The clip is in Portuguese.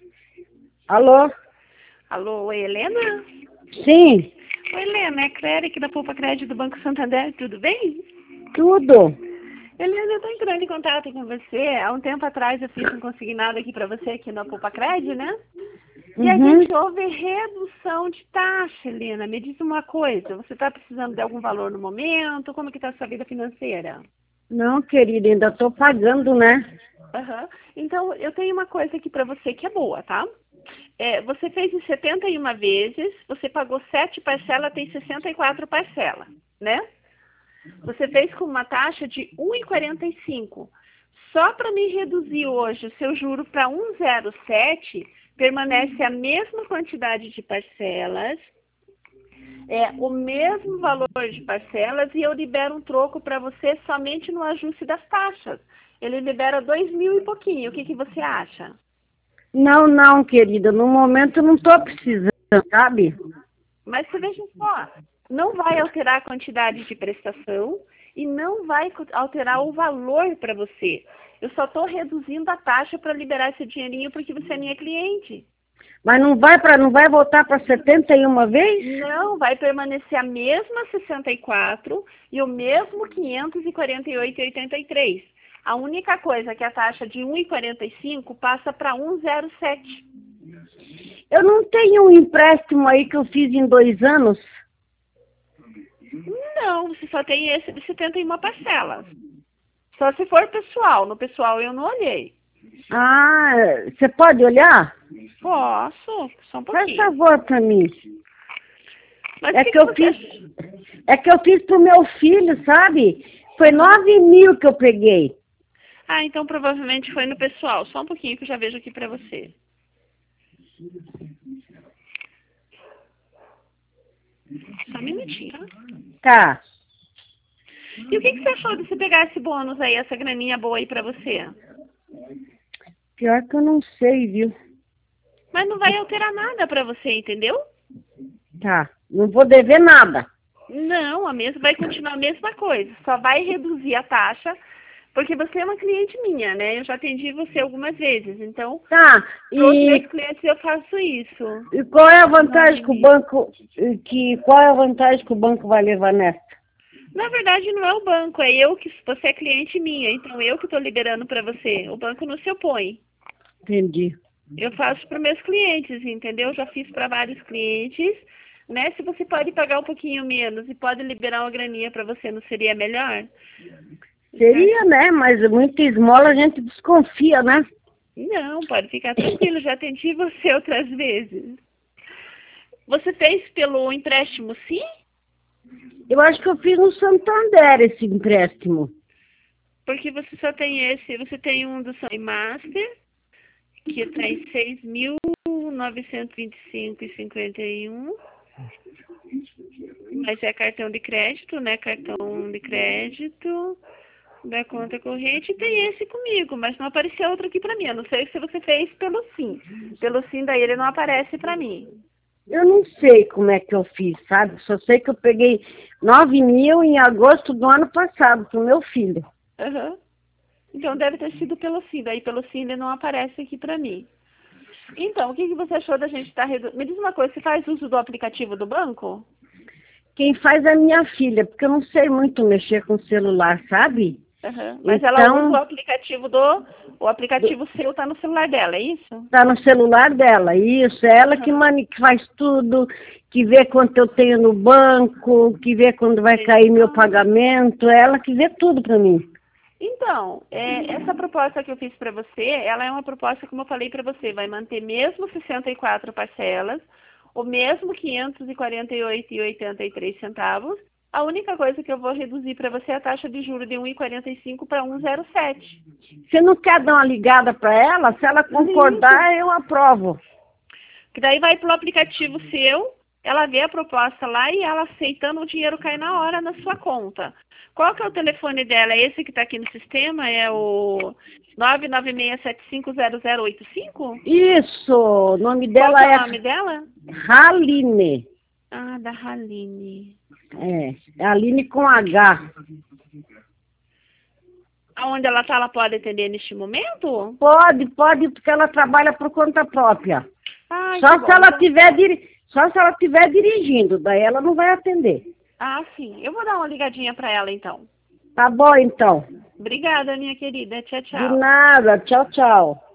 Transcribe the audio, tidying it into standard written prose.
Alô? Alô, oi, Helena? Sim, Oi, Helena, é Cléria aqui da Poupa Crédito do Banco Santander, tudo bem? tudo. Helena, eu estou entrando em contato com você. Há um tempo atrás eu fiz um consignado aqui para você aqui na Poupa Crédito, né? E a Uhum. gente houve redução de taxa, Helena. Me diz uma coisa, você está precisando de algum valor no momento? Como que está a sua vida financeira? Não, querida, ainda estou pagando, né? Aham. Então, eu tenho uma coisa aqui para você que é boa, tá? Você fez em 71 vezes, você pagou 7 parcelas, tem 64 parcelas, né? Você fez com uma taxa de 1,45. Só para me reduzir hoje o seu juro para 1,07, permanece a mesma quantidade de parcelas, o mesmo valor de parcelas e eu libero um troco para você somente no ajuste das taxas. Ele libera 2.000 e pouquinho. O que você acha? Não, não, querida, no momento eu não estou precisando, sabe? Mas você veja só, não vai alterar a quantidade de prestação e não vai alterar o valor para você. Eu só estou reduzindo a taxa para liberar esse dinheirinho porque você é minha cliente. Mas não vai voltar para 71 vezes? Não, vai permanecer a mesma 64 e o mesmo 548,83. A única coisa é que a taxa de 1,45 passa para 1,07. Eu não tenho um empréstimo aí que eu fiz em 2 anos. Não, você só tem esse de 71 parcelas. Só se for pessoal. No pessoal eu não olhei. Ah, você pode olhar? Posso, só um Faz pouquinho. favor para mim. Mas É o que que eu você... fiz, é que eu fiz pro meu filho, sabe? Foi 9.000 que eu peguei. Ah, então provavelmente foi no pessoal. Só um pouquinho que eu já vejo aqui pra você. Só um minutinho, tá? Tá. E o que você achou de você pegar esse bônus aí, essa graninha boa aí pra você? Pior que eu não sei, viu? Mas não vai alterar nada pra você, entendeu? Tá. Não vou dever nada. Não, vai continuar a mesma coisa. Só vai reduzir a taxa, porque você é uma cliente minha, né? Eu já atendi você algumas vezes. Então, Tá. para os meus clientes eu faço isso. E qual é a vantagem que o 9.000. banco, qual é a vantagem que o banco vai levar nessa? Na verdade, não é o banco, é eu que você é cliente minha, então eu que estou liberando para você. O banco não se opõe. Entendi. Eu faço para meus clientes, entendeu? Já fiz para vários clientes, né? Se você pode pagar um pouquinho menos e pode liberar uma graninha para você, não seria melhor? Seria, né? Mas muita esmola a gente desconfia, né? Não, pode ficar tranquilo, já atendi você outras vezes. Você fez pelo empréstimo, sim? Eu acho que eu fiz no Santander esse empréstimo. Porque você só tem esse, você tem um do Sun Master, que está em 6.925,51. Mas é cartão de crédito, né? Cartão de crédito da conta corrente. E tem esse comigo, mas não apareceu outro aqui pra mim. Eu não sei se você fez pelo SIM. Pelo SIM daí ele não aparece pra mim. Eu não sei como é que eu fiz, sabe? Só sei que eu peguei 9.000 em agosto do ano passado pro meu filho. Aham. Então deve ter sido pelo SIM. Daí pelo SIM ele não aparece aqui pra mim. Então, o que você achou da gente estar reduzindo? Me diz uma coisa, você faz uso do aplicativo do banco? Quem faz é minha filha, porque eu não sei muito mexer com celular, sabe? Uhum. Mas ela usa o Então, aplicativo o aplicativo seu tá no celular dela, é isso? tá no celular dela, isso, é ela que, Uhum. que faz tudo, que vê quanto eu tenho no banco, que vê quando vai cair meu Ah, pagamento, é ela que vê tudo pra mim. então, essa proposta que eu fiz para você, ela é uma proposta, como eu falei para você, vai manter mesmo 64 parcelas, o mesmo 548,83 centavos. A única coisa que eu vou reduzir para você é a taxa de juros de 1,45 para 1,07. Você não quer dar uma ligada pra ela? Se ela Ligo. concordar, eu aprovo. Que daí vai pro aplicativo seu, ela vê a proposta lá e ela aceitando, o dinheiro cai na hora na sua conta. Qual que é o telefone dela? É esse que está aqui no sistema? É o 996750085? Isso, o nome Qual dela que é o é nome dela? Haline. Ah, da Haline. É Aline com H. Aonde ela tá, ela pode atender neste momento? Pode, porque ela trabalha por conta própria. Ai, Só que se bom. ela estiver dirigindo, daí ela não vai atender. Ah, sim. Eu vou dar uma ligadinha para ela, então. Tá bom, então. Obrigada, minha querida. Tchau, De tchau. nada. Tchau, tchau.